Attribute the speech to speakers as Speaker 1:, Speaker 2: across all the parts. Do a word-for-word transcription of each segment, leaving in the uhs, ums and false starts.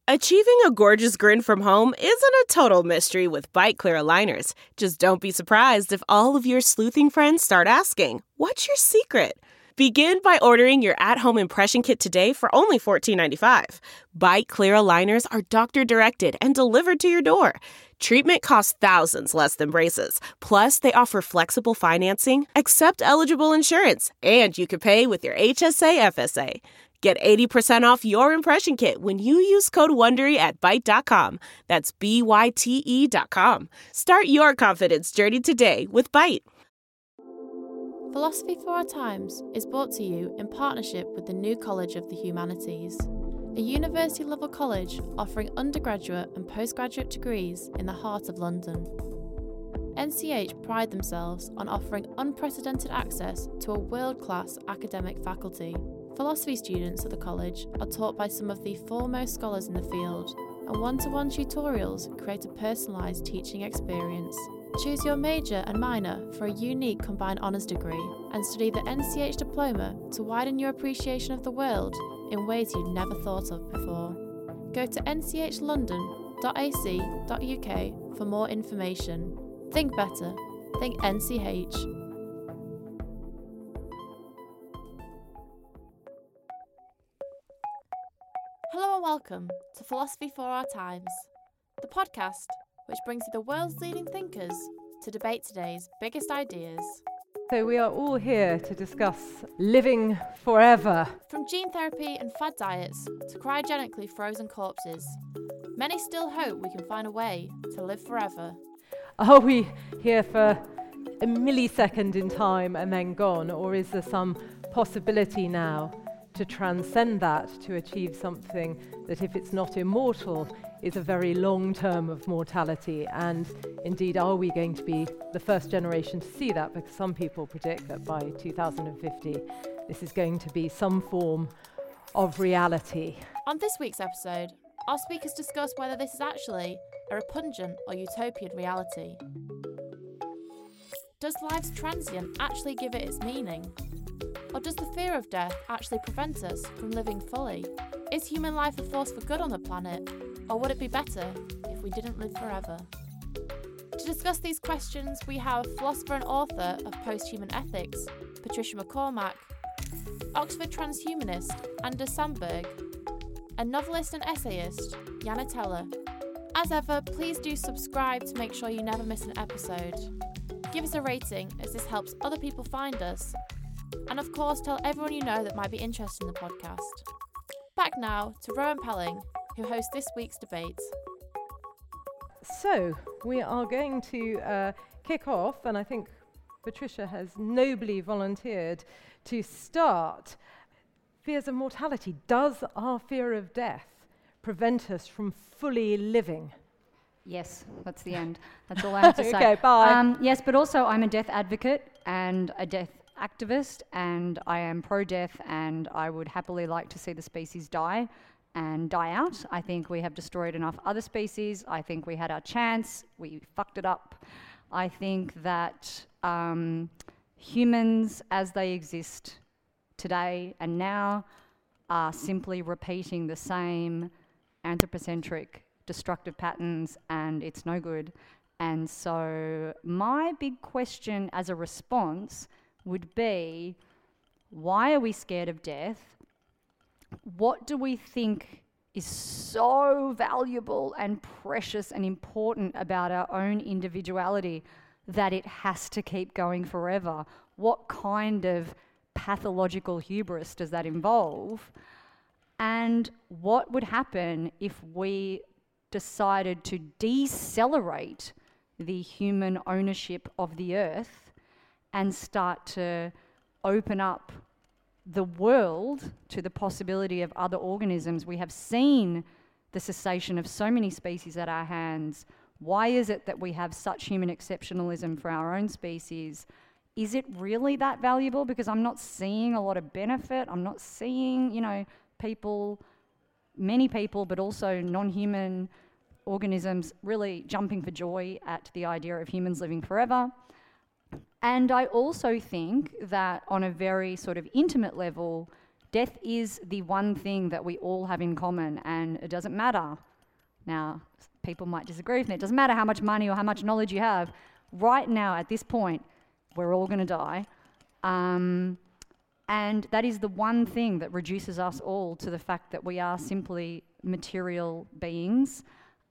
Speaker 1: Achieving a gorgeous grin from home isn't a total mystery with Byte Clear aligners. Just don't be surprised if all of your sleuthing friends start asking, "What's your secret?" Begin by ordering your at-home impression kit today for only fourteen ninety-five. Byte Clear aligners are doctor-directed and delivered to your door. Treatment costs thousands less than braces. Plus, they offer flexible financing, accept eligible insurance, and you can pay with your H S A F S A. Get eighty percent off your impression kit when you use code WONDERY at byte dot com. That's B Y T E dot com. Start your confidence journey today with Byte.
Speaker 2: Philosophy for Our Times is brought to you in partnership with the New College of the Humanities, a university-level college offering undergraduate and postgraduate degrees in the heart of London. N C H pride themselves on offering unprecedented access to a world-class academic faculty. Philosophy students at the college are taught by some of the foremost scholars in the field, and one-to-one tutorials create a personalised teaching experience. Choose your major and minor for a unique combined honours degree and study the N C H diploma to widen your appreciation of the world in ways you'd never thought of before. Go to n c h london dot a c dot u k for more information. Think better. Think N C H. Hello and welcome to Philosophy for Our Times, the podcast which brings you the world's leading thinkers to debate today's biggest ideas.
Speaker 3: So we are all here to discuss living forever.
Speaker 2: From gene therapy and fad diets to cryogenically frozen corpses, many still hope we can find a way to live forever.
Speaker 3: Are we here for a millisecond in time and then gone, or is there some possibility now to transcend that, to achieve something that, if it's not immortal, is a very long term of mortality? And indeed, are we going to be the first generation to see that? Because some people predict that by two thousand fifty, this is going to be some form of reality.
Speaker 2: On this week's episode, our speakers discuss whether this is actually a repugnant or utopian reality. Does life's transient actually give it its meaning? Or does the fear of death actually prevent us from living fully? Is human life a force for good on the planet? Or would it be better if we didn't live forever? To discuss these questions, we have philosopher and author of Posthuman Ethics, Patricia McCormack, Oxford transhumanist Anders Sandberg, and novelist and essayist Jana Teller. As ever, please do subscribe to make sure you never miss an episode. Give us a rating, as this helps other people find us. And of course, tell everyone you know that might be interested in the podcast. Back now to Rowan Pelling, who hosts this week's debate.
Speaker 3: So, we are going to uh, kick off, and I think Patricia has nobly volunteered to start. Fears of mortality. Does our fear of death prevent us from fully living?
Speaker 4: Yes, that's the end. That's all I have to say.
Speaker 3: Okay, bye.
Speaker 4: Um, yes, but also I'm a death advocate and a death activist, and I am pro-death, and I would happily like to see the species die and die out. I think we have destroyed enough other species. I think we had our chance. We fucked it up. I think that um, humans, as they exist today and now, are simply repeating the same anthropocentric destructive patterns, and it's no good. And so my big question as a response would be, why are we scared of death? What do we think is so valuable and precious and important about our own individuality that it has to keep going forever? What kind of pathological hubris does that involve? And what would happen if we decided to decelerate the human ownership of the earth and start to open up the world to the possibility of other organisms? We have seen the cessation of so many species at our hands. Why is it that we have such human exceptionalism for our own species? Is it really that valuable? Because I'm not seeing a lot of benefit. I'm not seeing, you know, people, many people, but also non-human organisms really jumping for joy at the idea of humans living forever. And I also think that on a very sort of intimate level, Death is the one thing that we all have in common, and it doesn't matter. Now, people might disagree with me. It doesn't matter how much money or how much knowledge you have. Right now, at this point, we're all going to die. Um, and that is the one thing that reduces us all to the fact that we are simply material beings.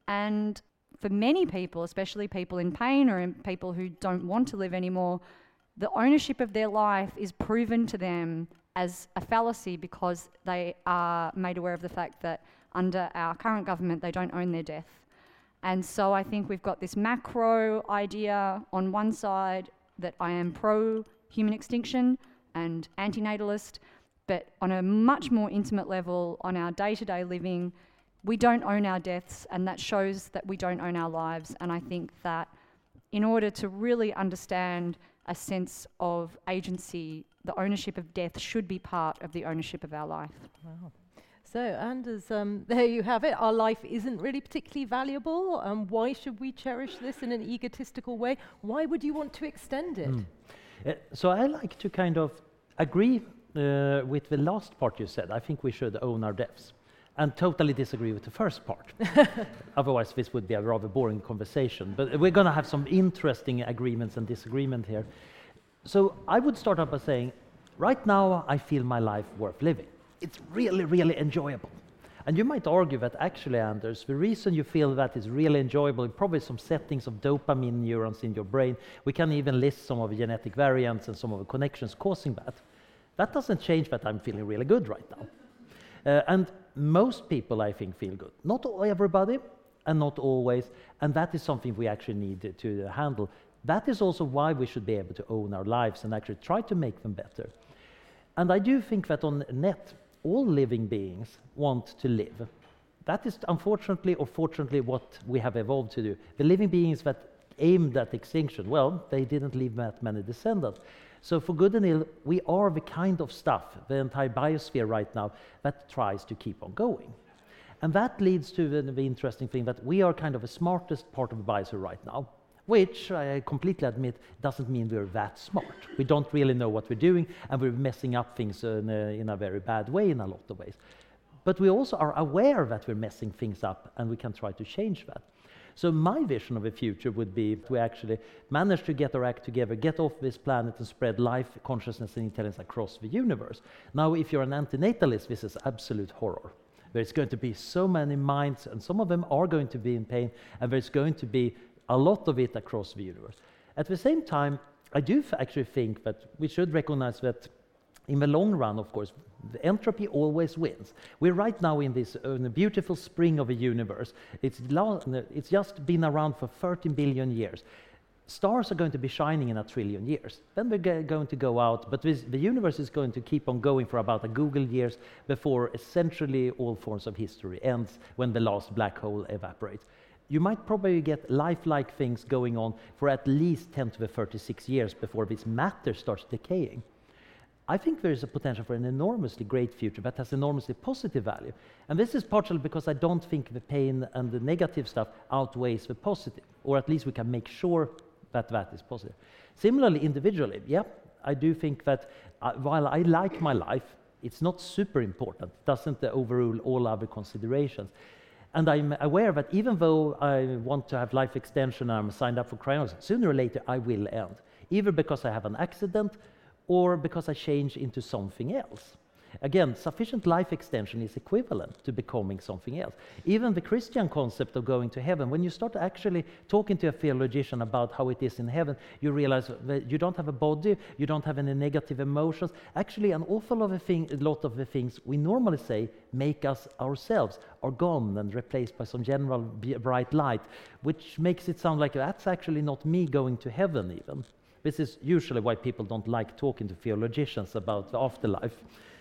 Speaker 4: And for many people, especially people in pain or in people who don't want to live anymore, the ownership of their life is proven to them as a fallacy because they are made aware of the fact that under our current government, they don't own their death. And so I think we've got this macro idea on one side that I am pro-human extinction and antinatalist, but on a much more intimate level, on our day-to-day living, we don't own our deaths, and that shows that we don't own our lives. And I think that in order to really understand a sense of agency, the ownership of death should be part of the ownership of our life.
Speaker 3: Wow. So, Anders, um, there you have it. Our life isn't really particularly valuable. Um, why should we cherish this in an egotistical way? Why would you want to extend it?
Speaker 5: Mm. Uh, so I like to kind of agree uh, with the last part you said. I think we should own our deaths, and totally disagree with the first part. Otherwise, this would be a rather boring conversation. But we're going to have some interesting agreements and disagreement here. So I would start up by saying, right now, I feel my life worth living. It's really, really enjoyable. And you might argue that actually, Anders, the reason you feel that is really enjoyable is probably some settings of dopamine neurons in your brain. We can even list some of the genetic variants and some of the connections causing that. That doesn't change that I'm feeling really good right now. Uh, and most people, I think, feel good. Not everybody, and not always, and that is something we actually need to, to handle. That is also why we should be able to own our lives and actually try to make them better. And I do think that on net, all living beings want to live. That is unfortunately or fortunately what we have evolved to do. The living beings that aimed at extinction, well, they didn't leave that many descendants. So for good and ill, we are the kind of stuff, the entire biosphere right now, that tries to keep on going. And that leads to the, the interesting thing that we are kind of the smartest part of the biosphere right now, which I completely admit doesn't mean we're that smart. We don't really know what we're doing, and we're messing up things in a, in a very bad way in a lot of ways. But we also are aware that we're messing things up, and we can try to change that. So my vision of the future would be if we actually manage to get our act together, get off this planet and spread life, consciousness and intelligence across the universe. Now, if you're an antinatalist, this is absolute horror. There's going to be so many minds, and some of them are going to be in pain, and there's going to be a lot of it across the universe. At the same time, I do f- actually think that we should recognize that in the long run, of course, the entropy always wins. We're right now in this uh, in a beautiful spring of a universe. It's, lo- it's just been around for thirteen billion years. Stars are going to be shining in a trillion years. Then we're g- going to go out, but this, the universe is going to keep on going for about a Google years before essentially all forms of history ends when the last black hole evaporates. You might probably get lifelike things going on for at least ten to the thirty-six years before this matter starts decaying. I think there is a potential for an enormously great future that has enormously positive value. And this is partially because I don't think the pain and the negative stuff outweighs the positive, or at least we can make sure that that is positive. Similarly, individually, yeah, I do think that uh, while I like my life, it's not super important. It doesn't uh, overrule all other considerations. And I'm aware that even though I want to have life extension and I'm signed up for cryonis, sooner or later I will end, either because I have an accident or because I change into something else. Again, sufficient life extension is equivalent to becoming something else. Even the Christian concept of going to heaven, when you start actually talking to a theologian about how it is in heaven, you realize that you don't have a body, you don't have any negative emotions. Actually, an awful lot of, the thing, a lot of the things we normally say make us ourselves are gone and replaced by some general bright light, which makes it sound like that's actually not me going to heaven even. This is usually why people don't like talking to theologians about the afterlife.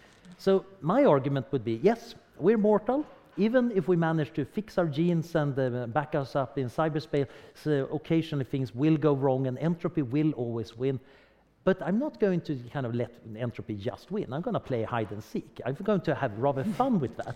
Speaker 5: So my argument would be, yes, we're mortal. Even if we manage to fix our genes and uh, back us up in cyberspace, so occasionally things will go wrong and entropy will always win. But I'm not going to kind of let entropy just win. I'm going to play hide and seek. I'm going to have rather fun with that.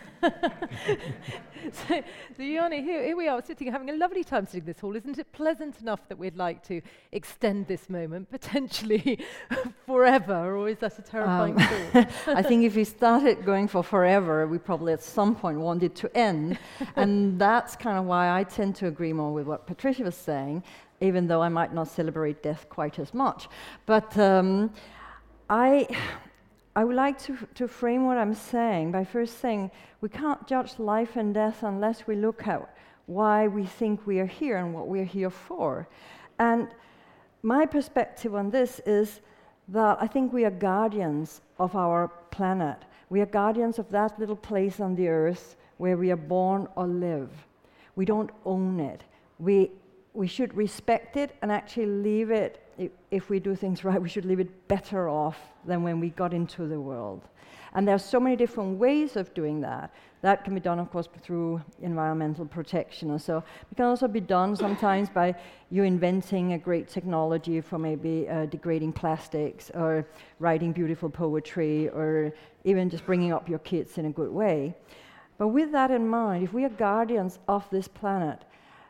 Speaker 3: so, so Jani, here, here we are sitting, having a lovely time sitting in this hall. Isn't it pleasant enough that we'd like to extend this moment, potentially forever, or is that a terrifying
Speaker 6: um,
Speaker 3: thought?
Speaker 6: I think if we started going for forever, we probably at some point want it to end. And that's kind of why I tend to agree more with what Patricia was saying, even though I might not celebrate death quite as much. But um, I, I would like to, to frame what I'm saying by first saying we can't judge life and death unless we look at why we think we are here and what we are here for. And my perspective on this is that I think we are guardians of our planet. We are guardians of that little place on the earth where we are born or live. We don't own it. We We should respect it and actually leave it, if, if we do things right, we should leave it better off than when we got into the world. And there are so many different ways of doing that. That can be done, of course, through environmental protection or so. It can also be done sometimes by you inventing a great technology for maybe uh, degrading plastics or writing beautiful poetry or even just bringing up your kids in a good way. But with that in mind, if we are guardians of this planet,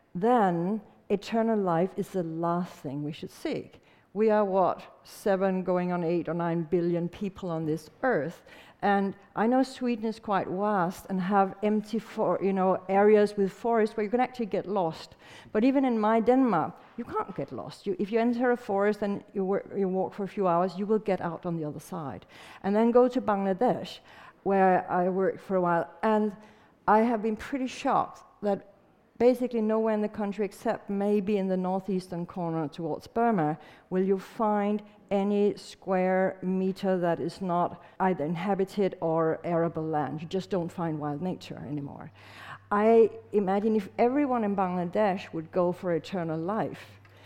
Speaker 6: then eternal life is the last thing we should seek. We are, what, seven going on eight or nine billion people on this earth. And I know Sweden is quite vast and have empty for, you know, areas with forests where you can actually get lost. But even in my Denmark, you can't get lost. You, if you enter a forest and you, wor- you walk for a few hours, you will get out on the other side. And then go to Bangladesh, where I worked for a while. And I have been pretty shocked that basically nowhere in the country except maybe in the northeastern corner towards Burma will you find any square meter that is not either inhabited or arable land. You just don't find wild nature anymore. I imagine if everyone in Bangladesh would go for eternal life,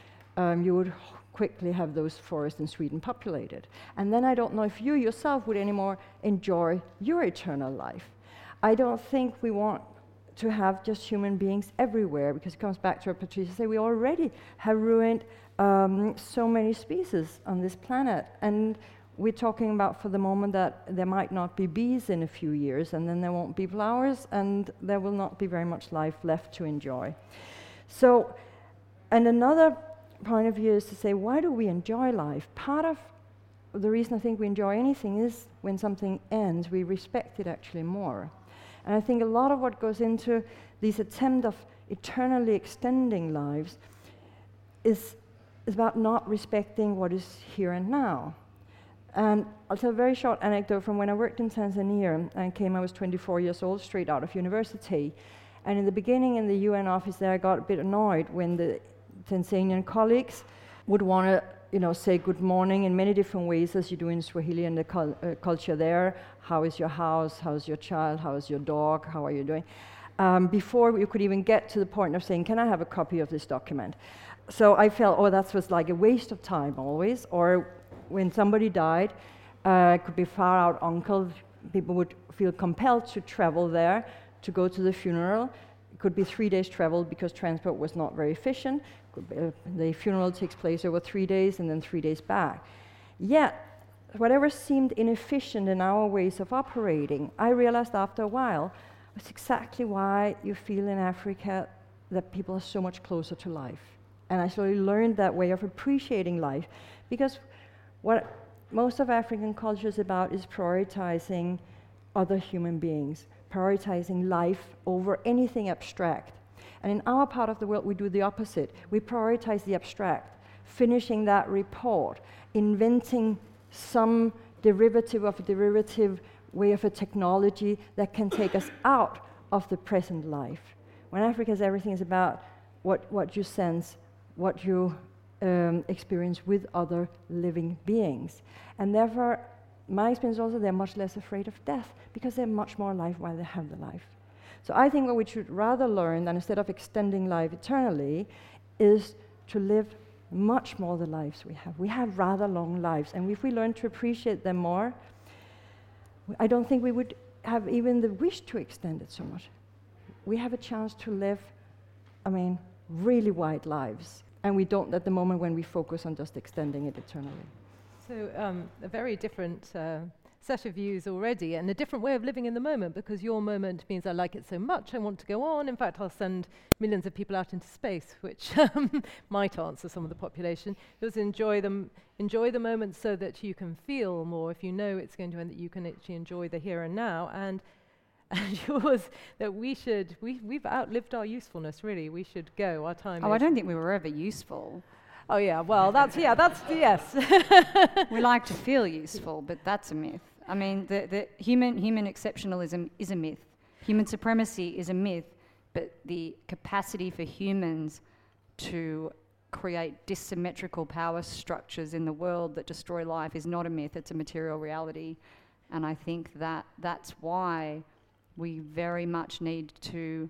Speaker 6: um, you would quickly have those forests in Sweden populated. And then I don't know if you yourself would anymore enjoy your eternal life. I don't think we want to have just human beings everywhere, because it comes back to what Patricia said, we already have ruined um, so many species on this planet. And we're talking about for the moment that there might not be bees in a few years, and then there won't be flowers, and there will not be very much life left to enjoy. So, and another point of view is to say, why do we enjoy life? Part of the reason I think we enjoy anything is when something ends, we respect it actually more. And I think a lot of what goes into this attempt of eternally extending lives is, is about not respecting what is here and now. And I'll tell a very short anecdote from when I worked in Tanzania and came, I was twenty-four years old, straight out of university. And in the beginning in the U N office there, I got a bit annoyed when the Tanzanian colleagues would want to you know, say good morning in many different ways, as you do in Swahili and the cul- uh, culture there. How is your house? How's your child? How is your dog? How are you doing? Um, before you could even get to the point of saying, can I have a copy of this document? So I felt, oh, that was like a waste of time always. Or when somebody died, uh, it could be far out uncle, people would feel compelled to travel there to go to the funeral. It could be three days travel because transport was not very efficient. Uh, the funeral takes place over three days and then three days back. Yet, whatever seemed inefficient in our ways of operating, I realized after a while, it's exactly why you feel in Africa that people are so much closer to life. And I slowly learned that way of appreciating life, because what most of African culture is about is prioritizing other human beings, prioritizing life over anything abstract. And in our part of the world, we do the opposite. We prioritize the abstract, finishing that report, inventing some derivative of a derivative way of a technology that can take us out of the present life. When Africa's everything is about what, what you sense, what you um, experience with other living beings. And therefore, my experience also, they're much less afraid of death, because they're much more alive while they have the life. So I think what we should rather learn, than instead of extending life eternally, is to live much more the lives we have. We have rather long lives, and if we learn to appreciate them more, I don't think we would have even the wish to extend it so much. We have a chance to live, I mean, really wide lives. and we don't at the moment when we focus on just extending it eternally.
Speaker 3: So um, a very different uh, set of views already, and a different way of living in the moment, because your moment means I like it so much, I want to go on. In fact, I'll send millions of people out into space, which um, might answer some of the population. Just enjoy them, enjoy the moment so that you can feel more. If you know it's going to end, that you can actually enjoy the here and now. And and yours, that we should, we, we've outlived our usefulness, really. We should go, our time
Speaker 4: Oh,
Speaker 3: is
Speaker 4: I don't think we were ever useful.
Speaker 3: Oh yeah, well that's, yeah, that's, yes.
Speaker 4: We like to feel useful, but that's a myth. I mean, the, the human, human exceptionalism is a myth. Human supremacy is a myth, but the capacity for humans to create dissymmetrical power structures in the world that destroy life is not a myth, it's a material reality. And I think that that's why we very much need to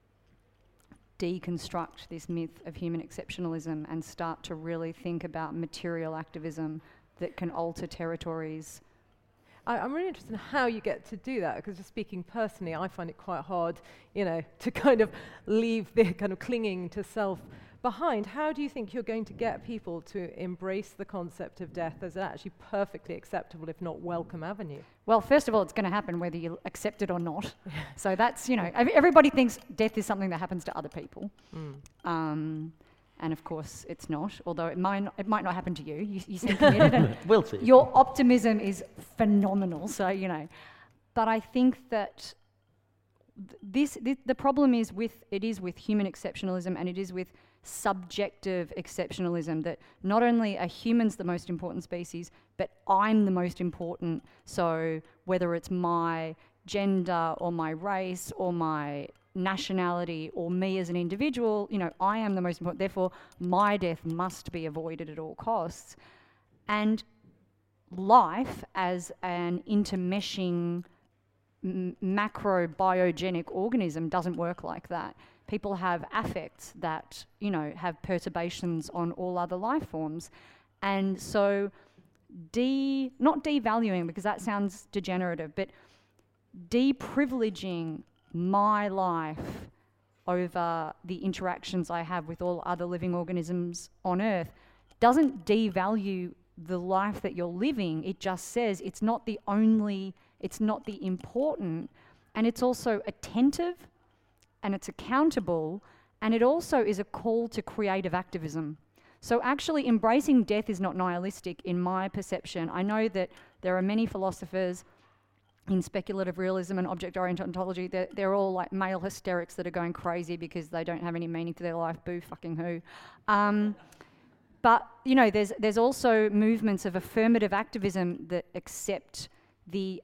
Speaker 4: deconstruct this myth of human exceptionalism and start to really think about material activism that can alter territories.
Speaker 3: I, I'm really interested in how you get to do that, because just speaking personally, I find it quite hard, you know, to kind of leave the kind of clinging to self behind. How do you think you're going to get people to embrace the concept of death as an actually perfectly acceptable, if not welcome, avenue?
Speaker 4: Well, first of all, it's going to happen whether you accept it or not. So that's, you know, ev- everybody thinks death is something that happens to other people.
Speaker 3: Mm.
Speaker 4: Um, and of course, it's not, although it might not, it might not happen to you. You, you seem committed. And
Speaker 5: We'll see.
Speaker 4: your optimism is phenomenal, so, you know. But I think that th- this, th- the problem is with, it is with human exceptionalism, and it is with subjective exceptionalism, that not only are humans the most important species, but I'm the most important. So whether it's my gender or my race or my nationality or me as an individual, you know, I am the most important. Therefore, my death must be avoided at all costs. And life as an intermeshing m- macrobiogenic organism doesn't work like that. People have affects that, you know, have perturbations on all other life forms. And so de, not devaluing, because that sounds degenerative, but de-privileging my life over the interactions I have with all other living organisms on Earth doesn't devalue the life that you're living. It just says it's not the only, it's not the important, and it's also attentive, and it's accountable, and it also is a call to creative activism. So actually embracing death is not nihilistic in my perception. I know that there are many philosophers in speculative realism and object-oriented ontology, they're, they're all like male hysterics that are going crazy because they don't have any meaning to their life, boo fucking who. Um, but, you know, there's, there's also movements of affirmative activism that accept the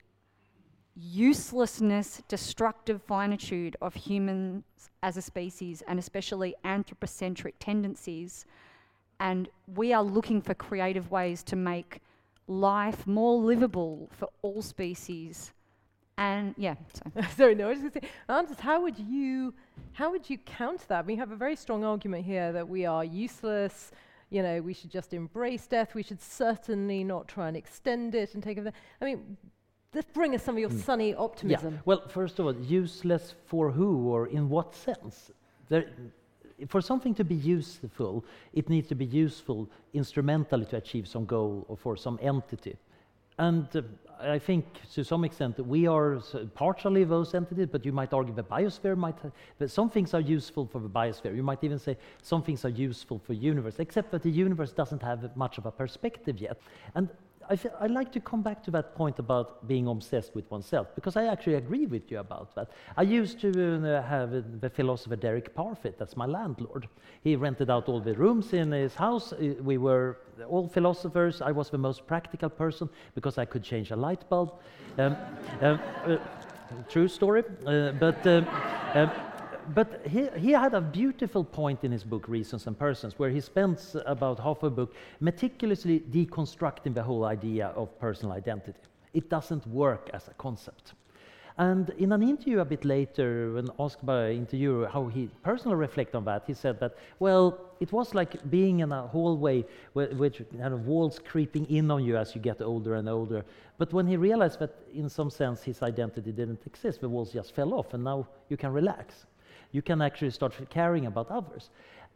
Speaker 4: uselessness, destructive finitude of humans as a species, and especially anthropocentric tendencies. And we are looking for creative ways to make life more livable for all species. And yeah, so.
Speaker 3: Sorry, no, I was just going to say, Anders, how would you, how would you counter that? We have a very strong argument here that we are useless. You know, we should just embrace death. We should certainly not try and extend it and take it. I mean, let's bring us some of your mm. sunny optimism.
Speaker 5: Yeah. Well, first of all, useless for who or in what sense? There, for something to be useful, it needs to be useful instrumentally to achieve some goal or for some entity. And uh, I think to some extent that we are so partially those entities, but you might argue the biosphere might have, but some things are useful for the biosphere. You might even say some things are useful for the universe, except that the universe doesn't have much of a perspective yet. And I, f I like to come back to that point about being obsessed with oneself, because I actually agree with you about that. I used to uh, have uh, the philosopher Derek Parfit, that's my landlord. He rented out all the rooms in his house. Uh, we were all philosophers. I was the most practical person because I could change a light bulb. Um, um, uh, true story. Uh, but um, um, But he, he had a beautiful point in his book, Reasons and Persons, where he spends about half a book meticulously deconstructing the whole idea of personal identity. It doesn't work as a concept. And in an interview a bit later, when asked by an interviewer how he personally reflected on that, he said that, well, it was like being in a hallway with, with kind of walls creeping in on you as you get older and older. But when he realized that in some sense his identity didn't exist, the walls just fell off, and now you can relax. You can actually start caring about others.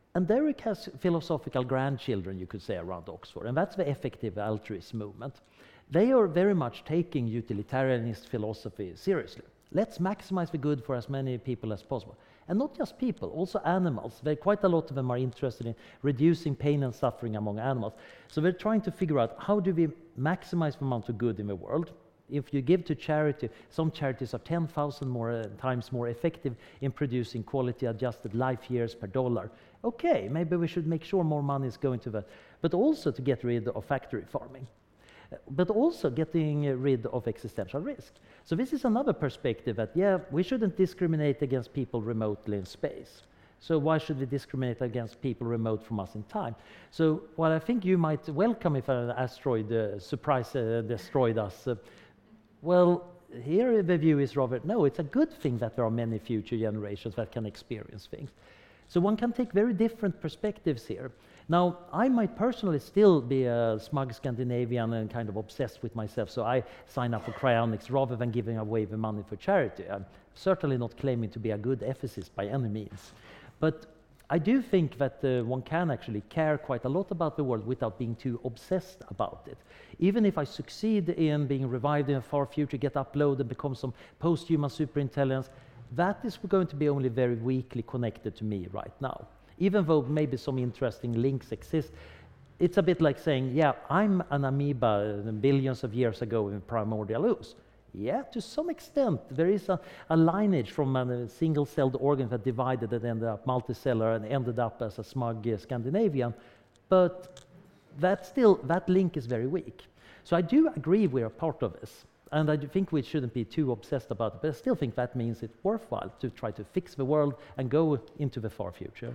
Speaker 5: And Derek has philosophical grandchildren, you could say, around Oxford, and that's the effective altruism movement. They are very much taking utilitarianist philosophy seriously. Let's maximize the good for as many people as possible. And not just people, also animals. There, quite a lot of them are interested in reducing pain and suffering among animals. So they're trying to figure out, how do we maximize the amount of good in the world? If you give to charity, some charities are ten thousand more uh, times more effective in producing quality-adjusted life years per dollar. Okay, maybe we should make sure more money is going to that. But also to get rid of factory farming. But also getting rid of existential risk. So this is another perspective that, yeah, we shouldn't discriminate against people remotely in space. So why should we discriminate against people remote from us in time? So what I think you might welcome if an asteroid uh, surprise uh, destroyed us, uh, well, here the view is rather, no, it's a good thing that there are many future generations that can experience things. So one can take very different perspectives here. Now, I might personally still be a smug Scandinavian and kind of obsessed with myself, so I sign up for cryonics rather than giving away the money for charity. I'm certainly not claiming to be a good ethicist by any means. But I do think that uh, one can actually care quite a lot about the world without being too obsessed about it. Even if I succeed in being revived in a far future, get uploaded, become some post-human superintelligence, that is going to be only very weakly connected to me right now. Even though maybe some interesting links exist, it's a bit like saying, yeah, I'm an amoeba billions of years ago in primordial ooze. Yeah, to some extent, there is a, a lineage from a single-celled organ that divided that ended up multicellular and ended up as a smug uh, Scandinavian, but that still, that link is very weak. So I do agree we're a part of this, and I do think we shouldn't be too obsessed about it, but I still think that means it's worthwhile to try to fix the world and go into the far future.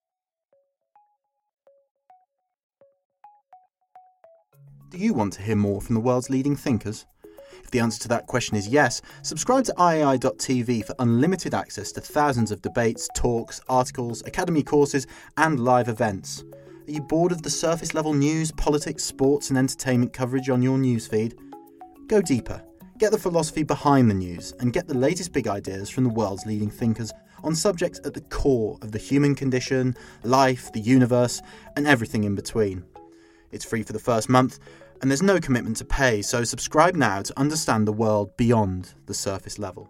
Speaker 7: Do you want to hear more from the world's leading thinkers? If the answer to that question is yes, subscribe to I A I dot T V for unlimited access to thousands of debates, talks, articles, academy courses and live events. Are you bored of the surface level news, politics, sports and entertainment coverage on your newsfeed? Go deeper, get the philosophy behind the news and get the latest big ideas from the world's leading thinkers on subjects at the core of the human condition, life, the universe and everything in between. It's free for the first month, and there's no commitment to pay, so subscribe now to understand the world beyond the surface level.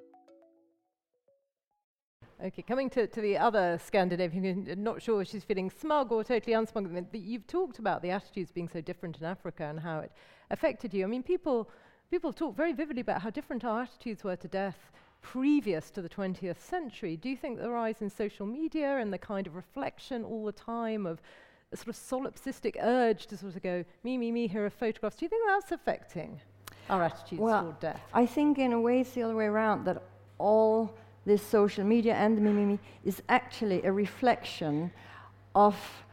Speaker 3: Okay, coming to, to the other Scandinavian, I'm not sure if she's feeling smug or totally unsmug. You've talked about the attitudes being so different in Africa and how it affected you. I mean, people, people talk very vividly about how different our attitudes were to death previous to the twentieth century. Do you think the rise in social media and the kind of reflection all the time of a sort of solipsistic urge to sort of go, me, me, me, here are photographs, do you think that's affecting our attitudes
Speaker 6: well,
Speaker 3: toward death?
Speaker 6: I think in a way it's the other way around, that all this social media and me, me, me is actually a reflection of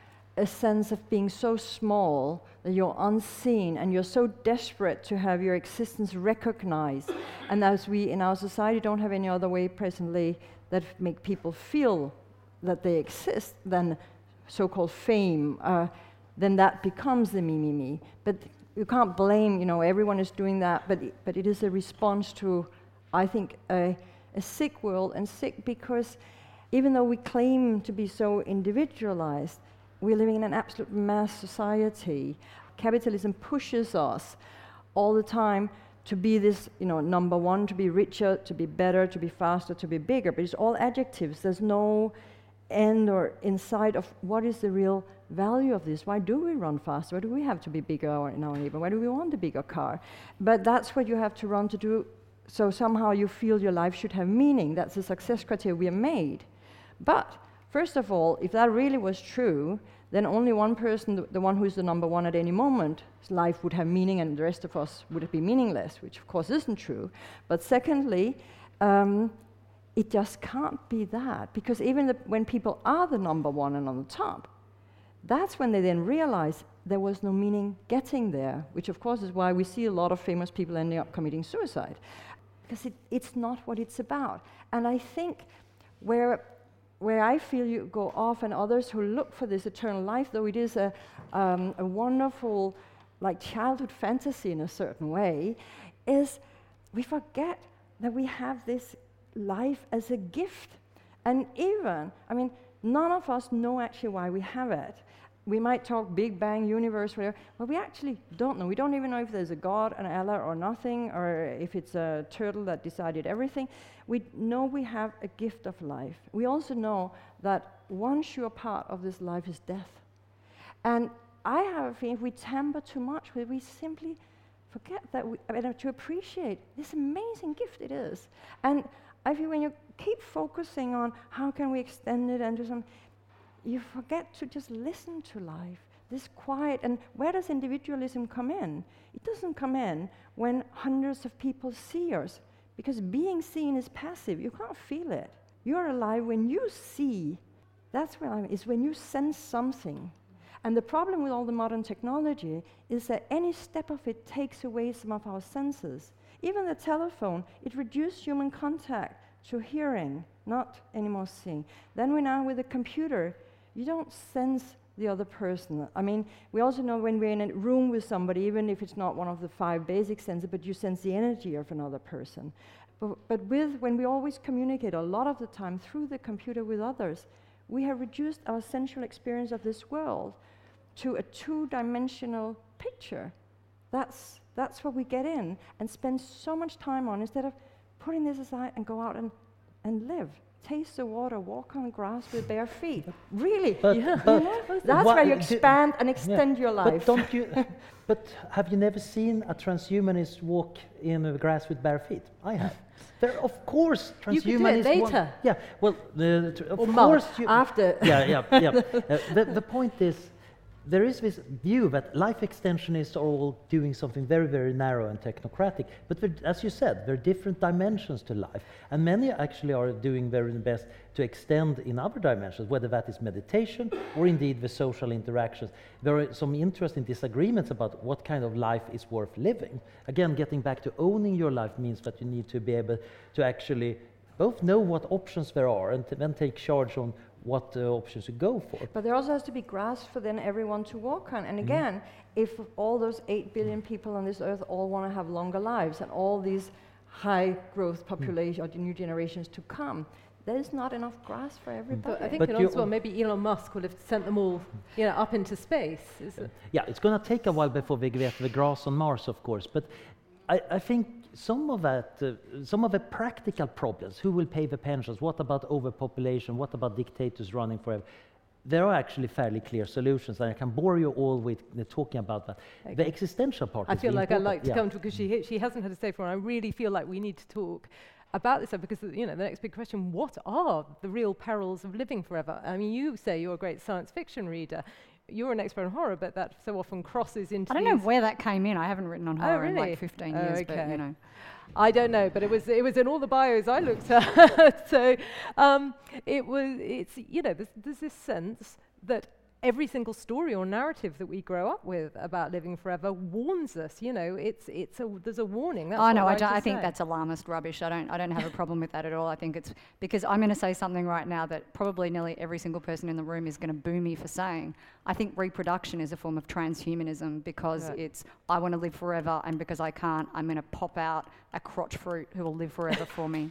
Speaker 6: a sense of being so small that you're unseen and you're so desperate to have your existence recognized. And as we in our society don't have any other way presently that make people feel that they exist than so-called fame, uh, then that becomes the me, me, me. But you can't blame, you know, everyone is doing that, but, but it is a response to, I think, a, a sick world, and sick because even though we claim to be so individualized, we're living in an absolute mass society. Capitalism pushes us all the time to be this, you know, number one, to be richer, to be better, to be faster, to be bigger, but it's all adjectives. There's no end or insight of what is the real value of this. Why do we run faster? Why do we have to be bigger in our neighbor? Why do we want a bigger car? But that's what you have to run to do, so somehow you feel your life should have meaning. That's the success criteria we have made. But first of all, if that really was true, then only one person, the, the one who's the number one at any moment, his life would have meaning and the rest of us would be meaningless, which of course isn't true. But secondly, um, it just can't be that, because even the, when people are the number one and on the top, that's when they then realize there was no meaning getting there, which of course is why we see a lot of famous people ending up committing suicide, because it, it's not what it's about. And I think where, where I feel you go off and others who look for this eternal life, though it is a, um, a wonderful like childhood fantasy in a certain way, is we forget that we have this life as a gift. And even, I mean, none of us know actually why we have it. We might talk Big Bang, universe, whatever, but we actually don't know. We don't even know if there's a God, an Allah, or nothing, or if it's a turtle that decided everything. We know we have a gift of life. We also know that one sure part of this life is death. And I have a feeling if we tamper too much with it, we simply forget that we, I mean, to appreciate this amazing gift it is. And I feel when you keep focusing on how can we extend it and do something, you forget to just listen to life, this quiet. And where does individualism come in? It doesn't come in when hundreds of people see us, because being seen is passive. You can't feel it. You're alive when you see. That's where I'm, is when you sense something. And the problem with all the modern technology is that any step of it takes away some of our senses. Even the telephone, it reduced human contact to hearing, not anymore seeing. Then we now with the computer, you don't sense the other person. I mean, we also know when we're in a room with somebody, even if it's not one of the five basic senses, but you sense the energy of another person. But, but with, when we always communicate a lot of the time through the computer with others, we have reduced our sensual experience of this world to a two-dimensional picture. That's, that's what we get in and spend so much time on instead of putting this aside and go out and, and live. Taste the water, walk on grass with bare feet. Really,
Speaker 5: But,
Speaker 6: yeah.
Speaker 5: but
Speaker 6: You know? That's where you expand and extend
Speaker 5: yeah,
Speaker 6: your life.
Speaker 5: But don't you? But have you never seen a transhumanist walk in the grass with bare feet? I have. There, of course, transhumanists.
Speaker 3: You could do it later.
Speaker 5: Want, yeah. Well, the, tr- of
Speaker 6: Or
Speaker 5: course
Speaker 6: month
Speaker 5: you.
Speaker 6: after.
Speaker 5: Yeah, yeah, yeah. uh, the, the point is, there is this view that life extensionists are all doing something very, very narrow and technocratic. But there, as you said, there are different dimensions to life. And many actually are doing their best to extend in other dimensions, whether that is meditation or indeed the social interactions. There are some interesting disagreements about what kind of life is worth living. Again, getting back to owning your life means that you need to be able to actually both know what options there are and then take charge on what uh, options you go for.
Speaker 6: But there also has to be grass for then everyone to walk on. And again, mm. if all those eight billion people on this earth all want to have longer lives and all these high growth population mm. or the new generations to come, there's not enough grass for everybody.
Speaker 3: But I think
Speaker 5: but
Speaker 3: in well, maybe Elon Musk will have sent them all, you know, up into space. Is it?
Speaker 5: Yeah, it's going to take a while before we get the grass on Mars, of course. But I, I think some of that, uh, some of the practical problems, who will pay the pensions, what about overpopulation, what about dictators running forever, there are actually fairly clear solutions, and I can bore you all with uh, talking about that. Okay. The existential part
Speaker 3: I
Speaker 5: is
Speaker 3: feel like I'd like to
Speaker 5: yeah.
Speaker 3: come to, because she, she hasn't had a say for it, I really feel like we need to talk about this, because, you know, the next big question, what are the real perils of living forever? I mean, you say you're a great science fiction reader. You're an expert on horror, but that so often crosses into.
Speaker 4: I don't know where that came in. I haven't written on horror
Speaker 3: oh, really?
Speaker 4: in like fifteen
Speaker 3: oh,
Speaker 4: years,
Speaker 3: okay.
Speaker 4: but you know.
Speaker 3: I don't know, but it was it was in all the bios I looked at. so um, it was it's you know there's, there's this sense that every single story or narrative that we grow up with about living forever warns us. You know, it's it's a there's a warning. That's
Speaker 4: I know. I,
Speaker 3: don't,
Speaker 4: I think
Speaker 3: say.
Speaker 4: that's alarmist rubbish. I don't. I don't have a problem with that at all. I think it's because I'm going to say something right now that probably nearly every single person in the room is going to boo me for saying. I think reproduction is a form of transhumanism because right. it's I want to live forever, and because I can't, I'm going to pop out a crotch fruit who will live forever for me.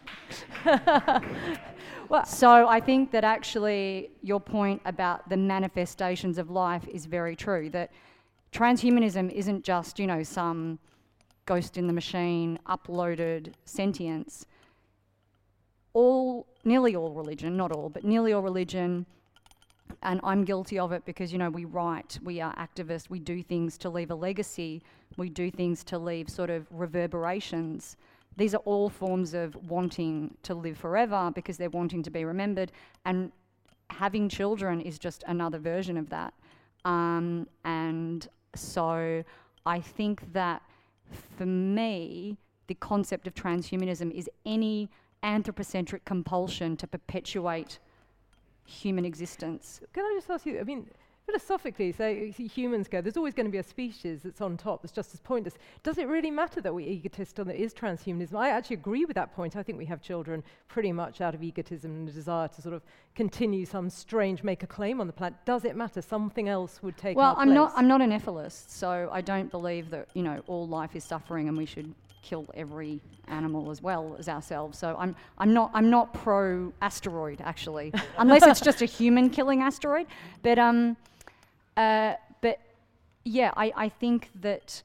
Speaker 4: Well, so I think that actually your point about the manifestations of life is very true. That transhumanism isn't just, you know, some ghost in the machine uploaded sentience. All, nearly all religion, not all, but nearly all religion, and I'm guilty of it because, you know, we write, we are activists, we do things to leave a legacy, we do things to leave sort of reverberations. These are all forms of wanting to live forever because they're wanting to be remembered, and having children is just another version of that. Um, and so I think that for me, the concept of transhumanism is any anthropocentric compulsion to perpetuate human existence.
Speaker 3: Can I just ask you, I mean, philosophically, say humans go, there's always going to be a species that's on top that's just as pointless. Does it really matter that we're egotist and that is transhumanism? I actually agree with that point. I think we have children pretty much out of egotism and a desire to sort of continue some strange, make a claim on the planet. Does it matter? Something else would take
Speaker 4: well,
Speaker 3: our
Speaker 4: I'm
Speaker 3: place.
Speaker 4: not I'm not an ethicist, so I don't believe that, you know, all life is suffering and we should kill every animal as well as ourselves. So I'm I'm not I'm not pro asteroid actually, unless it's just a human killing asteroid. But um, uh, but yeah, I I think that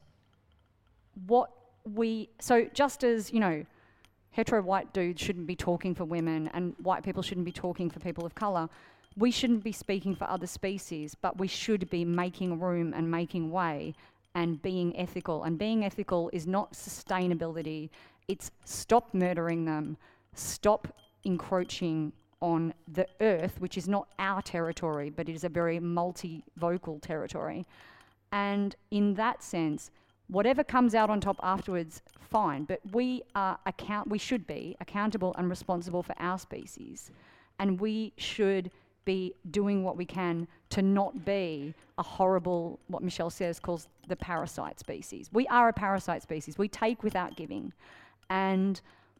Speaker 4: what we so just as you know, hetero white dudes shouldn't be talking for women, and white people shouldn't be talking for people of color. We shouldn't be speaking for other species, but we should be making room and making way and being ethical. And being ethical is not sustainability, it's stop murdering them, stop encroaching on the earth, which is not our territory, but it is a very multi-vocal territory. And in that sense, whatever comes out on top afterwards, fine, but we are account we should be accountable and responsible for our species. And we should be doing what we can to not be a horrible, what Michelle says calls the parasite species. We are a parasite species. We take without giving. And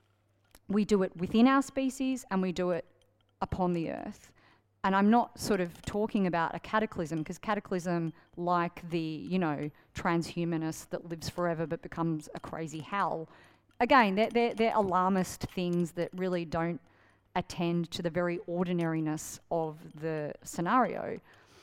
Speaker 4: we do it within our species and we do it upon the earth. And I'm not sort of talking about a cataclysm, because cataclysm, like the, you know, transhumanist that lives forever but becomes a crazy hell, again, they're, they're, they're alarmist things that really don't attend to the very ordinariness of the scenario.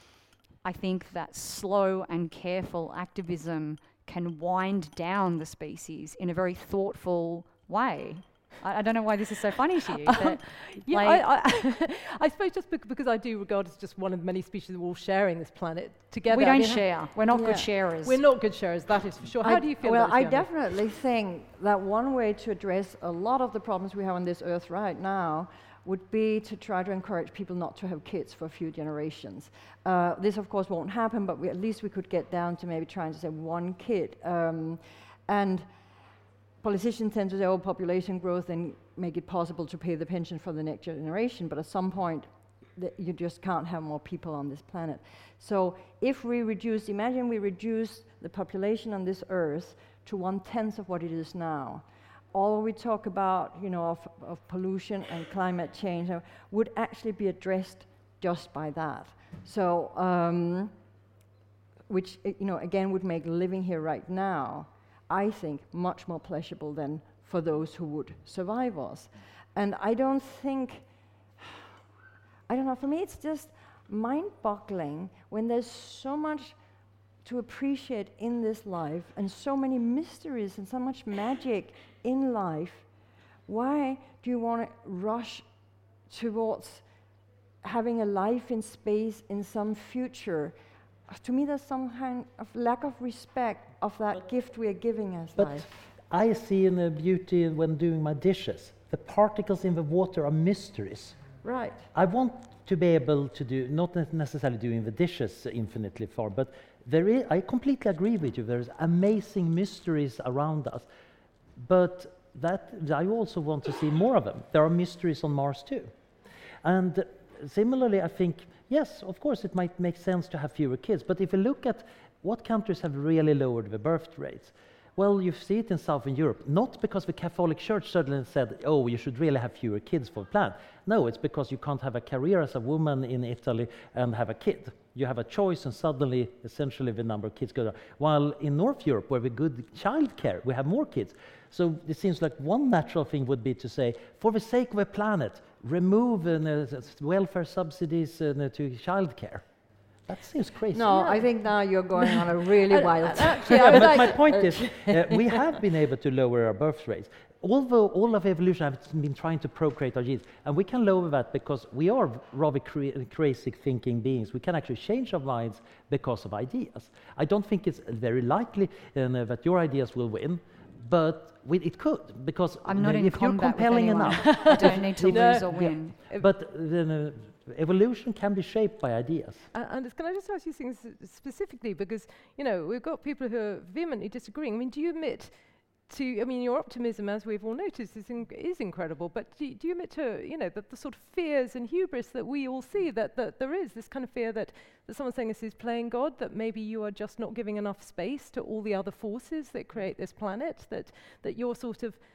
Speaker 4: I think that slow and careful activism can wind down the species in a very thoughtful way. I, I don't know why this is so funny to you. But
Speaker 3: yeah,
Speaker 4: like
Speaker 3: I, I, I suppose just bec- because I do regard it as just one of many species that we're all sharing this planet together.
Speaker 4: we don't
Speaker 3: I mean,
Speaker 4: share. We're not
Speaker 6: yeah.
Speaker 4: good sharers.
Speaker 3: We're not good sharers, that is for sure. How
Speaker 6: I-
Speaker 3: do you feel
Speaker 6: Well,
Speaker 3: about it,
Speaker 6: I
Speaker 3: Fiona?
Speaker 6: definitely think that one way to address a lot of the problems we have on this earth right now would be to try to encourage people not to have kids for a few generations. Uh, this, of course, won't happen, but we, at least we could get down to maybe trying to say one kid. Um, and politicians tend to say, oh, population growth, and make it possible to pay the pension for the next generation, but at some point, th- you just can't have more people on this planet. So if we reduce, imagine we reduce the population on this earth to one-tenth of what it is now. All we talk about, you know, of, of pollution and climate change uh, would actually be addressed just by that. So, um, which, uh, you know, again, would make living here right now, I think, much more pleasurable than for those who would survive us. And I don't think, I don't know, for me it's just mind-boggling when there's so much to appreciate in this life and so many mysteries and so much magic in life. Why do you want to rush towards having a life in space in some future? To me, there's some kind of lack of respect of that
Speaker 5: But
Speaker 6: gift we are giving as
Speaker 5: But
Speaker 6: life.
Speaker 5: I see in the beauty when doing my dishes, the particles in the water are mysteries.
Speaker 6: Right.
Speaker 5: I want to be able to do, not ne- necessarily doing the dishes infinitely far, but there is, I completely agree with you, there's amazing mysteries around us. But that I also want to see more of them. There are mysteries on Mars too. And similarly, I think, yes, of course it might make sense to have fewer kids, but if you look at what countries have really lowered the birth rates, well, you see it in Southern Europe, not because the Catholic Church suddenly said, oh, you should really have fewer kids for the planet. No, it's because you can't have a career as a woman in Italy and have a kid. You have a choice, and suddenly, essentially, the number of kids go down. While in North Europe, where we good childcare, we have more kids. So it seems like one natural thing would be to say, for the sake of the planet, remove uh, welfare subsidies uh, to childcare. That seems crazy.
Speaker 6: No, I think now you're going on a really wild
Speaker 3: Actually, I
Speaker 5: Yeah,
Speaker 3: would
Speaker 5: but
Speaker 3: like
Speaker 5: my point is, uh, we have been able to lower our birth rates. Although all of evolution has been trying to procreate our genes, and we can lower that because we are rather cra- crazy thinking beings. We can actually change our minds because of ideas. I don't think it's very likely uh, that your ideas will win, but we, it could, because
Speaker 4: I'm not
Speaker 5: if
Speaker 4: in
Speaker 5: you're
Speaker 4: combat with
Speaker 5: compelling
Speaker 4: anyone.
Speaker 5: enough.
Speaker 4: I don't need to
Speaker 3: No.
Speaker 4: lose or win.
Speaker 5: But then, uh, evolution can be shaped by ideas.
Speaker 3: Uh, and can I just ask you things specifically, because, you know, we've got people who are vehemently disagreeing. I mean, do you admit to, I mean, your optimism, as we've all noticed, is, in, is incredible, but do, do you admit to, you know, that the sort of fears and hubris that we all see, that, that there is this kind of fear that, that someone's saying this is playing God, that maybe you are just not giving enough space to all the other forces that create this planet, that, that you're sort of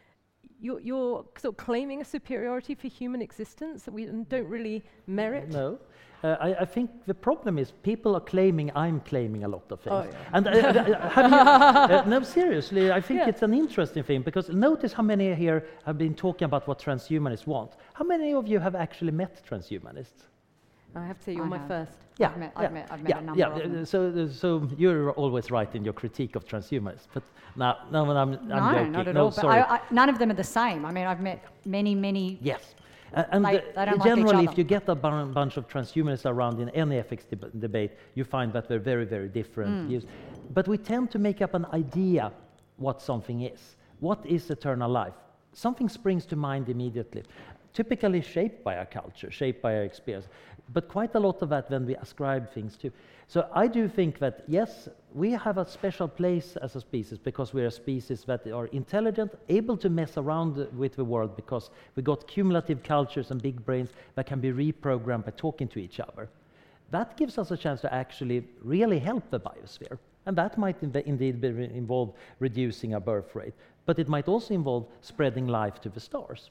Speaker 3: you're, you're sort of claiming a superiority for human existence that we don't really merit?
Speaker 5: No. Uh, I, I think the problem is people are claiming I'm claiming a lot of things.
Speaker 3: Oh, yeah.
Speaker 5: And uh, uh, have you, uh, no, seriously, I think
Speaker 3: Yeah.
Speaker 5: it's an interesting thing, because notice how many here have been talking about what transhumanists want. How many of you have actually met transhumanists?
Speaker 3: I have to say, you're
Speaker 4: I
Speaker 3: my
Speaker 4: have.
Speaker 3: first.
Speaker 5: Yeah,
Speaker 4: I've met,
Speaker 5: yeah,
Speaker 4: I've met, I've met
Speaker 5: yeah,
Speaker 4: a number
Speaker 5: yeah.
Speaker 4: of them.
Speaker 5: uh, So, uh, so you're always right in your critique of transhumanists, but now, now when I'm, I'm
Speaker 4: no,
Speaker 5: joking.
Speaker 4: not at
Speaker 5: no,
Speaker 4: all. But
Speaker 5: sorry.
Speaker 4: I, I, none of them are the same. I mean, I've met many, many.
Speaker 5: Yes. Uh, and
Speaker 4: They-
Speaker 5: uh,
Speaker 4: they don't like each
Speaker 5: generally,
Speaker 4: other.
Speaker 5: if you get a bun- bunch of transhumanists around in any ethics deb- debate, you find that they're very, very different views. But we tend to make up an idea what something is. What is eternal life? Something springs to mind immediately, typically shaped by our culture, shaped by our experience. But quite a lot of that then we ascribe things to. So I do think that, yes, we have a special place as a species because we're a species that are intelligent, able to mess around with the world because we got cumulative cultures and big brains that can be reprogrammed by talking to each other. That gives us a chance to actually really help the biosphere. And that might in- indeed be re- involve reducing our birth rate, but it might also involve spreading life to the stars.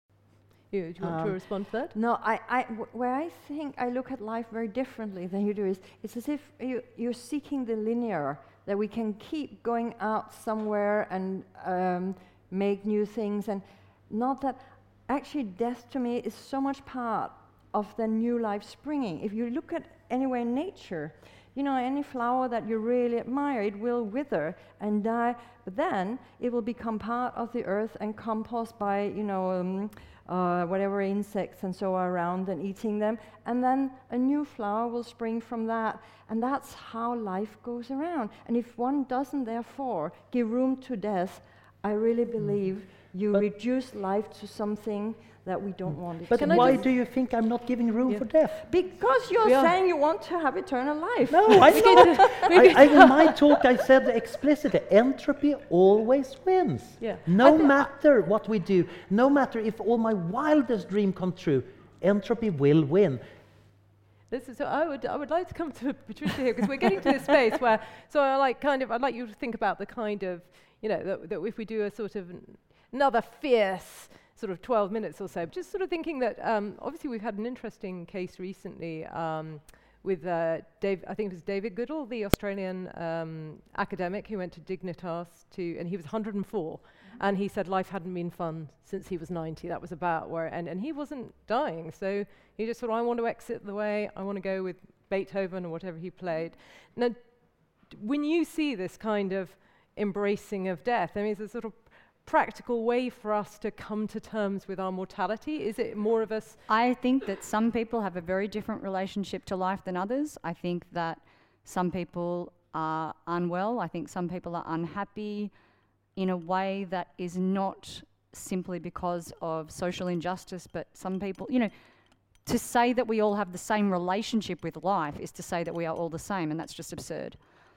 Speaker 3: You, do you want to
Speaker 6: Um,
Speaker 3: respond to that?
Speaker 6: No, I, I, wh- where I think I look at life very differently than you do is, it's as if you, you're seeking the linear, that we can keep going out somewhere and um, make new things, and not that, actually death to me is so much part of the new life springing. If you look at anywhere in nature, you know, any flower that you really admire, it will wither and die, but then it will become part of the earth and compost by, you know, um, uh, whatever insects and so are around and eating them, and then a new flower will spring from that, and that's how life goes around. And if one doesn't, therefore, give room to death, I really believe you
Speaker 5: But-
Speaker 6: reduce life to something that we don't want it
Speaker 5: But
Speaker 6: to
Speaker 3: Can I
Speaker 6: be.
Speaker 5: why
Speaker 3: just-
Speaker 5: do you think I'm not giving room
Speaker 3: Yeah.
Speaker 5: for death?
Speaker 6: Because you're
Speaker 3: We are-
Speaker 6: saying you want to have eternal life.
Speaker 5: No, I not. I, I, in my talk, I said explicitly, entropy always wins.
Speaker 3: Yeah.
Speaker 5: No
Speaker 3: I thi-
Speaker 5: matter what we do, no matter if all my wildest dream come true, entropy will win.
Speaker 3: This is, so I would I would like to come to Patricia here because we're getting to this space where so I like kind of I'd like you to think about the kind of you know that, that if we do a sort of n- another fierce sort of twelve minutes or so, just sort of thinking that um, obviously we've had an interesting case recently um, with uh, Dave I think it was David Goodall, the Australian um, academic who went to Dignitas to and he was one hundred and four. And he said life hadn't been fun since he was ninety. That was about where, and, and he wasn't dying. So he just thought, I want to exit the way, I want to go with Beethoven or whatever he played. Now, d- when you see this kind of embracing of death, I mean, it's a sort of practical way for us to come to terms with our mortality. Is it more of us?
Speaker 4: I think that some people have a very different relationship to life than others. I think that some people are unwell. I think some people are unhappy in a way that is not simply because of social injustice, but some people, you know, to say that we all have the same relationship with life is to say that we are all the same, and that's just absurd.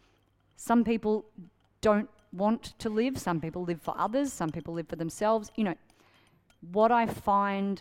Speaker 4: Some people don't want to live, some people live for others, some people live for themselves. You know, what I find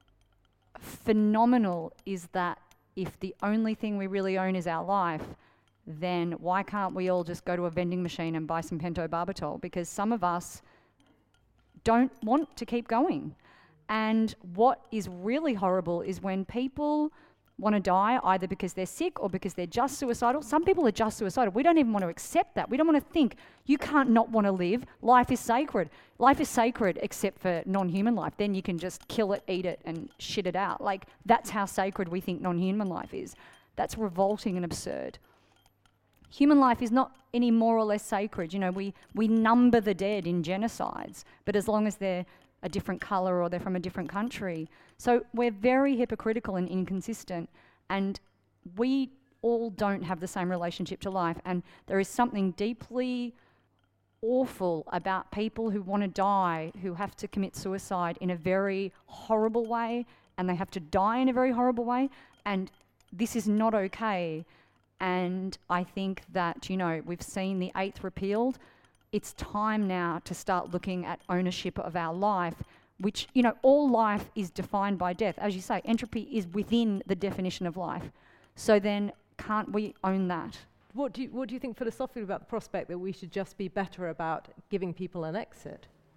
Speaker 4: phenomenal is that if the only thing we really own is our life, then why can't we all just go to a vending machine and buy some pentobarbital? Because some of us don't want to keep going. And what is really horrible is when people want to die either because they're sick or because they're just suicidal. Some people are just suicidal. We don't even want to accept that. We don't want to think, you can't not want to live. Life is sacred. Life is sacred except for non-human life. Then you can just kill it, eat it, and shit it out. Like, that's how sacred we think non-human life is. That's revolting and absurd. Human life is not any more or less sacred. You know, we, we number the dead in genocides, but as long as they're a different colour or they're from a different country. So we're very hypocritical and inconsistent, and we all don't have the same relationship to life. And there is something deeply awful about people who want to die, who have to commit suicide in a very horrible way, and they have to die in a very horrible way, and this is not okay. And I think that, you know, we've seen the eighth repealed. It's time now to start looking at ownership of our life, which, you know, all life is defined by death. As you say, entropy is within the definition of life. So then can't we own that?
Speaker 3: What do you, what do you think philosophically about the prospect that we should just be better about giving people an exit?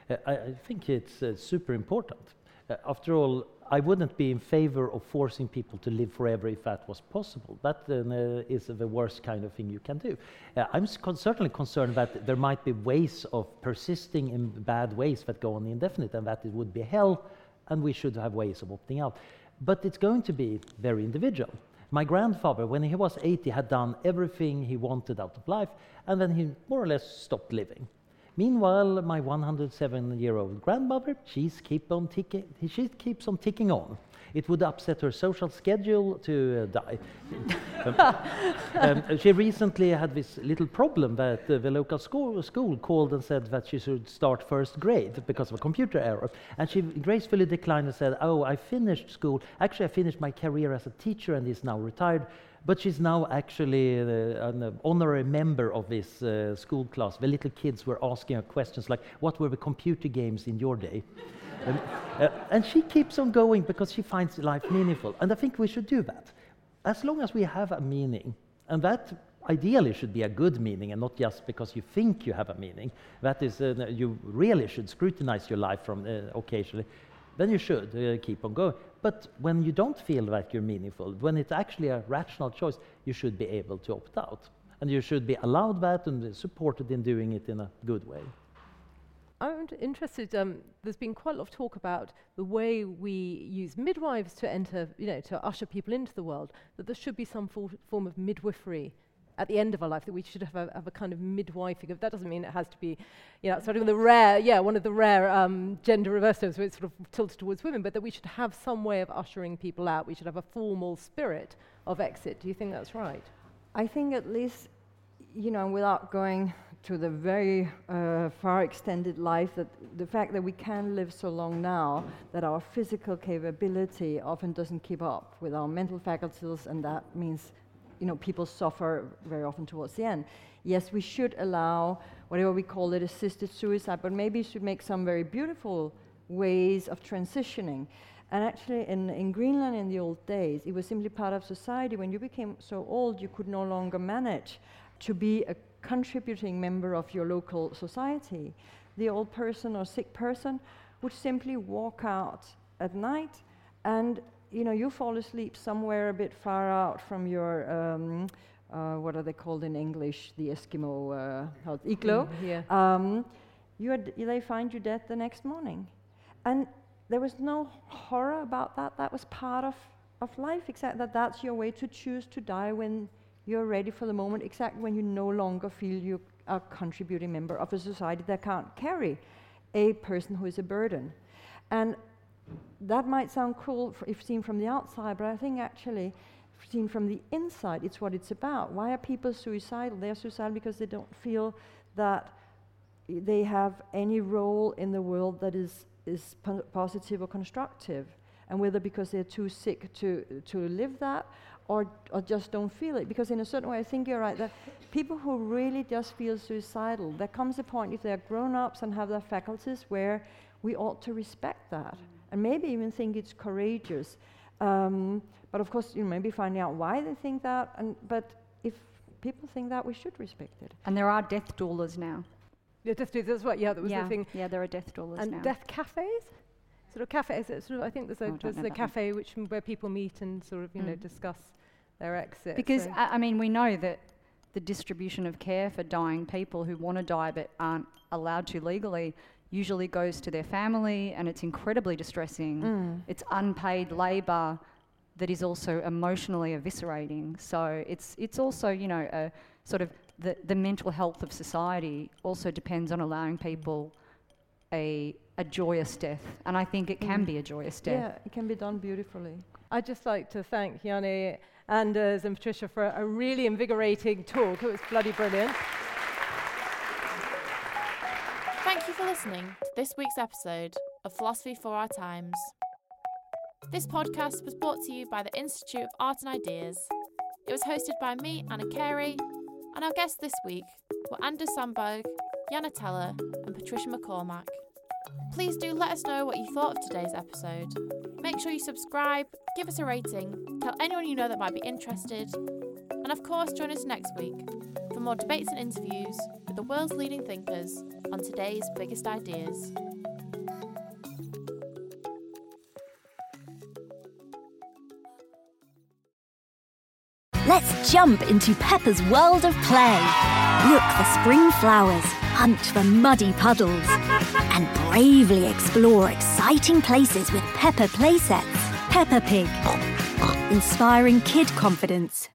Speaker 5: Uh, I, I think it's uh, super important. Uh, after all, I wouldn't be in favor of forcing people to live forever if that was possible. That uh, is the worst kind of thing you can do. Uh, I'm con- certainly concerned that there might be ways of persisting in bad ways that go on indefinite, and that it would be hell, and we should have ways of opting out. But it's going to be very individual. My grandfather, when he was eighty, had done everything he wanted out of life, and then he more or less stopped living. Meanwhile, my one hundred seven-year-old grandmother, she's keep on ticking, she keeps on ticking on. It would upset her social schedule to uh, die. um, um, she recently had this little problem that uh, the local school, school called and said that she should start first grade because of a computer error. And she gracefully declined and said, oh, I finished school. Actually, I finished my career as a teacher and is now retired. But she's now actually uh, an honorary member of this uh, school class. The little kids were asking her questions like, what were the computer games in your day? um, uh, and she keeps on going because she finds life meaningful. And I think we should do that. As long as we have a meaning, and that ideally should be a good meaning and not just because you think you have a meaning. That is, uh, you really should scrutinize your life from uh, occasionally. Then you should uh, keep on going. But when you don't feel like you're meaningful, when it's actually a rational choice, you should be able to opt out. And you should be allowed that and supported in doing it in a good way.
Speaker 3: I'm interested, um, there's been quite a lot of talk about the way we use midwives to enter, you know, to usher people into the world, that there should be some for form of midwifery at the end of our life, that we should have a, have a kind of midwifing of, that doesn't mean it has to be, you know, sort of the rare, yeah, one of the rare um, gender reversals where it's sort of tilted towards women, but that we should have some way of ushering people out. We should have a formal spirit of exit. Do you think that's right?
Speaker 6: I think at least, you know, without going to the very uh, far extended life, that the fact that we can live so long now, that our physical capability often doesn't keep up with our mental faculties, and that means, you know, people suffer very often towards the end. Yes, we should allow whatever we call it assisted suicide, but maybe we should make some very beautiful ways of transitioning. And actually in, in Greenland in the old days, it was simply part of society. When you became so old, you could no longer manage to be a contributing member of your local society. The old person or sick person would simply walk out at night, and you know, you fall asleep somewhere a bit far out from your, um, uh, what are they called in English, the Eskimo, uh, igloo.
Speaker 3: Mm, yeah.
Speaker 6: Um, you are d- they find you dead the next morning. And there was no horror about that. That was part of, of life, except that that's your way to choose to die when you're ready for the moment, except when you no longer feel you are a contributing member of a society that can't carry a person who is a burden. And that might sound cruel if seen from the outside, but I think actually, if seen from the inside, it's what it's about. Why are people suicidal? They're suicidal because they don't feel that they have any role in the world that is, is po- positive or constructive. And whether because they're too sick to, to live that, or, or just don't feel it. Because in a certain way, I think you're right, that people who really just feel suicidal, there comes a point, if they're grown-ups and have their faculties, where we ought to respect that. Mm. And maybe even think it's courageous. Um, but of course, you know, maybe finding out why they think that. And but if people think that, we should respect it.
Speaker 4: And there are death doulas now.
Speaker 3: Yeah, death doulas, that's what, yeah, that was
Speaker 4: yeah,
Speaker 3: the thing.
Speaker 4: Yeah, there are death doulas
Speaker 3: and
Speaker 4: now.
Speaker 3: And death cafes? Sort of cafes, sort of, I think there's a,
Speaker 4: oh,
Speaker 3: there's a cafe which m- where people meet and sort of, you mm. know, discuss their exit.
Speaker 4: Because,
Speaker 3: so.
Speaker 4: I, I mean, we know that the distribution of care for dying people who want to die but aren't allowed to legally usually goes to their family, and it's incredibly distressing. Mm. It's unpaid labour that is also emotionally eviscerating. So it's it's also, you know, a sort of the, the mental health of society also depends on allowing people a a joyous death. And I think it can mm. be a joyous death.
Speaker 6: Yeah, it can be done beautifully.
Speaker 3: I'd just like to thank Janne, Anders and Patricia for a, a really invigorating talk. It was bloody brilliant.
Speaker 2: Thank you for listening to this week's episode of Philosophy for Our Times. This podcast was brought to you by the Institute of Art and Ideas. It was hosted by me, Anna Carey, and our guests this week were Anders Sandberg, Janne Teller and Patricia McCormack. Please do let us know what you thought of today's episode. Make sure you subscribe, give us a rating, tell anyone you know that might be interested, and And of course, join us next week for more debates and interviews with the world's leading thinkers on today's biggest ideas.
Speaker 8: Let's jump into Peppa's world of play. Look for spring flowers, hunt for muddy puddles, and bravely explore exciting places with Peppa playsets. Peppa Pig, inspiring kid confidence.